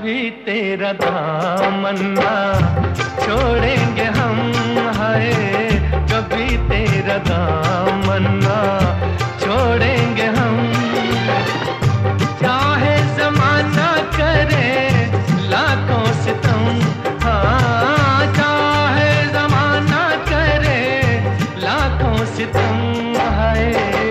कभी तेरा दामन ना छोड़ेंगे हम, हाय कभी तेरा दामन ना छोड़ेंगे हम। चाहे ज़माना करे लाखों सितम, हाँ चाहे ज़माना करे लाखों सितम, हाय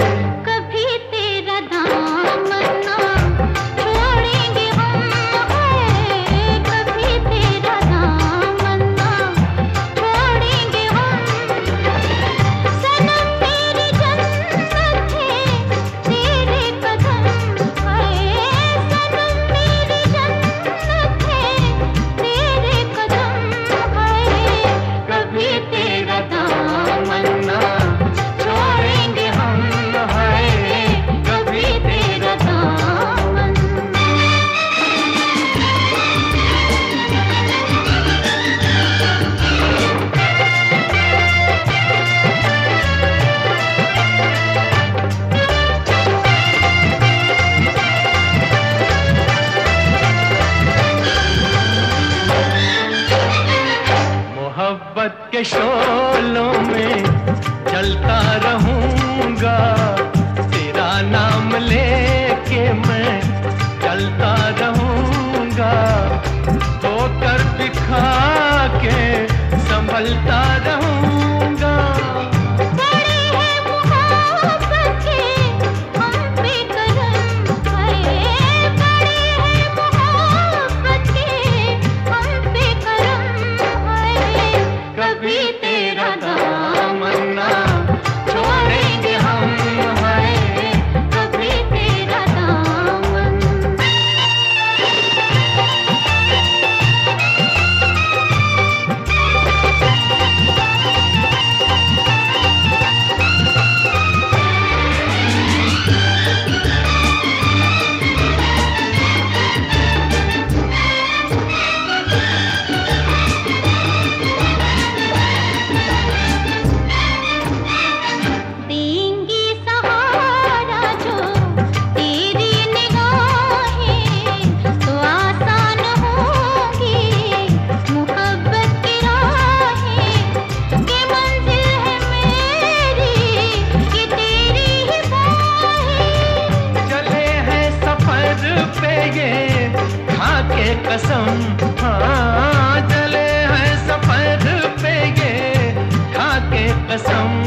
मोहब्बत के शोलों में जलता रहूंगा, तेरा नाम लेके मैं चलता रहूंगा, होकर दिखा के संभलता रहूंगा। कभी तेरा दामन ना छोड़ेंगे हम, हाय कभी तेरा दामन। कसम हाँ चले हैं सफर पे ये खा के कसम।